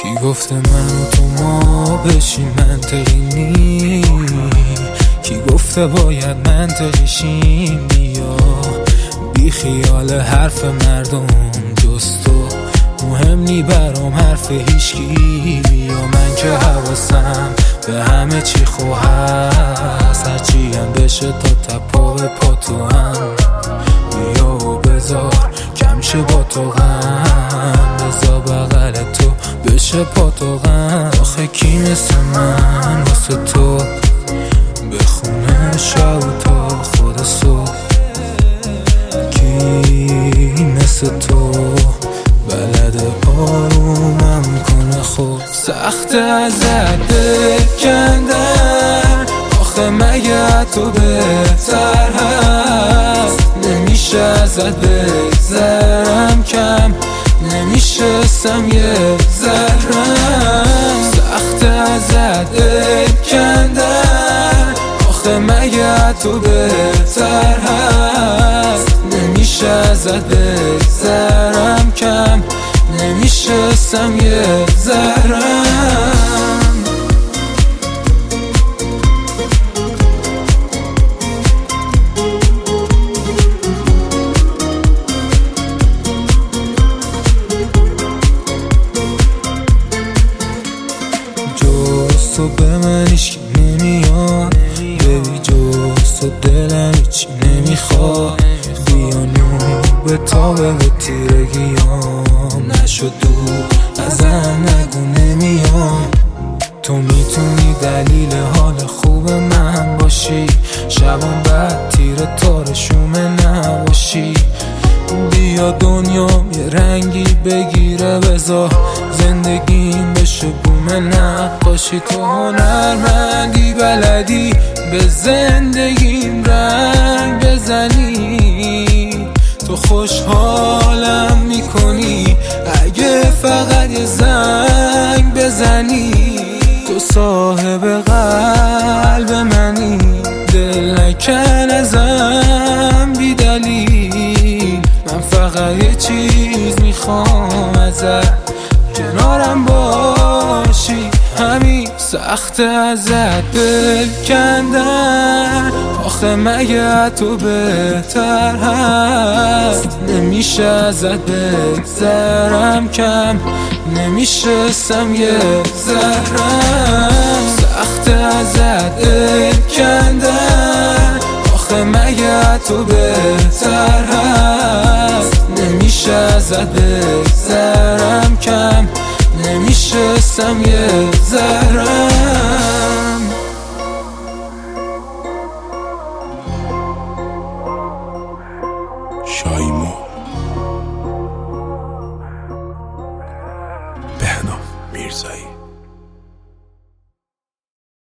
کی گفته من و تو ما بشیم منطقی نی؟ کی گفته باید منطقی شیم؟ بیا بی خیال حرف مردم، جز تو مهم نی برام حرف هیچکی. بیا من که حواسم به همه چی خو هست، هرچی هم بشه تا تپا به پا تو هم. بیا و بذار کم شه با تو غم، بذار بغل تو بشه پا تو غم. آخه کی مثل من واسه تو بخونه شب تا خود صبح؟ کی مثل تو بلد آرومم کنه؟ خوب سخت ازت بکندن، آخه مگه تو بهتر هست؟ نمیشه ازت بگذرم کم، نمیشستم یه ذرم. سخت ازت بکندن، آخه مگه تو بهتر هست؟ نمیشه ازت بگذرم کم، نمیشستم یه ذرم. جز تو به من هیچکی نمیاد، ببی جز تو دلم هیچی نمیخواد. بیا نور به تابه به تیرگیام، نشد دور ازم نگو نمیام. تو میتونی دلیل حال خوب من باشی، شبم بعد تیر تارشومه نباشی. بیا دنیام یه رنگی بگیره، بذار زندگیم بشه بوم نقاشی. تو هنرمندی، بلدی به زندگیم رنگ بزنی. تو خوشحالم میکنی اگه فقط یه زنگ بزنی. تو صاحب قلب منی، دل نکن ازم بی دلیل. من فقط یه چیز میخوام ازت، کنارم باشی همین. سخت ازت بکندن، آخه مگه تو بهتر هست؟ نمیشه ازت بگذرم کم، نمیشستم یه ذرم. سخت ازت بکندن، آخه مگه تو بهتر هست؟ نمیشه ازت بگذرم کم، نمیشستم یه ذرم. شایم